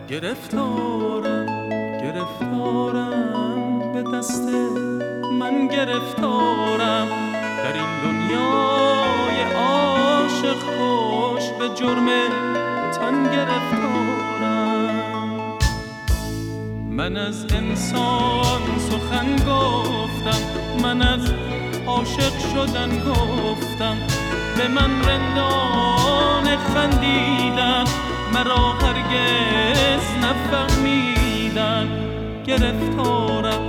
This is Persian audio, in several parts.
گرفتارم به دست من گرفتارم، در این دنیای عاشق خوش به جرم تن گرفتارم. من از انسان سخن گفتم، من از عاشق شدن گفتم، به من رندان خندیدن، مرا هرگز نفهمیدن. گرفتارم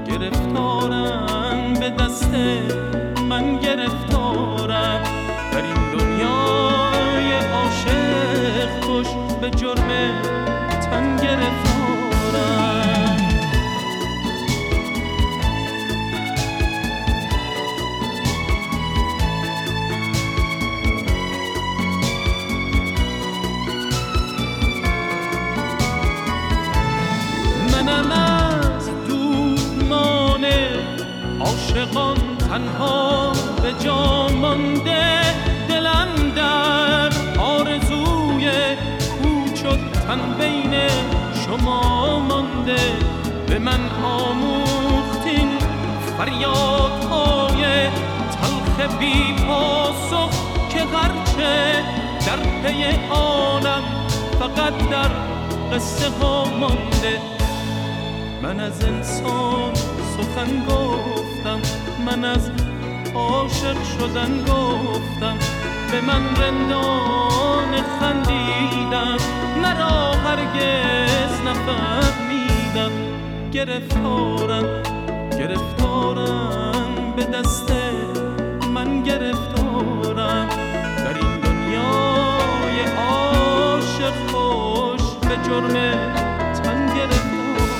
به دست من گرفتارم، در این دنیای عاشق کش به جرم تن گرفتارم. منم از دومان عاشقان تنها به جا مانده، دلم در آرزوی کوچ و تن بین شما مانده. به من آموختین فریادهای تلخ بی پاسخ که هرچه در پی آنم فقط در قصه ها مانده. من از انسان سخن گفتم، من از عاشق شدن گفتم، به من رندان خندیدن، مرا هرگز نفهمیدن. گرفتارم به دست من گرفتارم، در این دنیای عاشق خوش به جرم تن گرفتارم.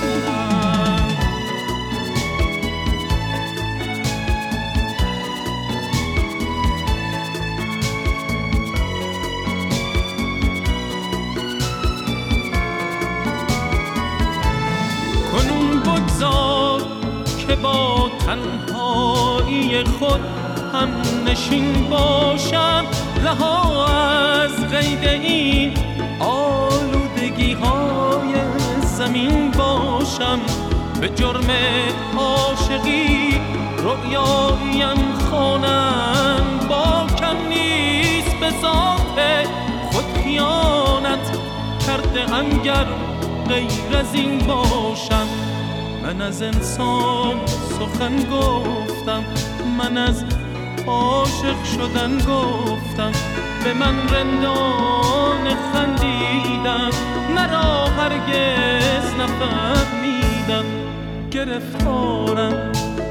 کنون بگذار که با تنهایی خود هم نشین باشم، رها از قید این آلودگی های زمین باشم. به جرم عاشقی رؤیایم خوانن، با کم نیست به ذات خود خیانت کرده انگر غیر از این باشم. من از انسان سخن گفتم، من از عاشق شدن گفتم، به من رندان خندیدن، مرا هرگز نفهمیدن. گرفتارم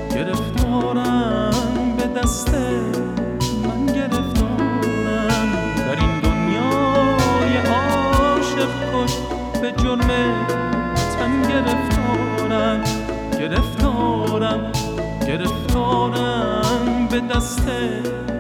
به دست من گرفتارم، در این دنیای عاشق کش به جرم تن گرفتارم. گرفتارم به دست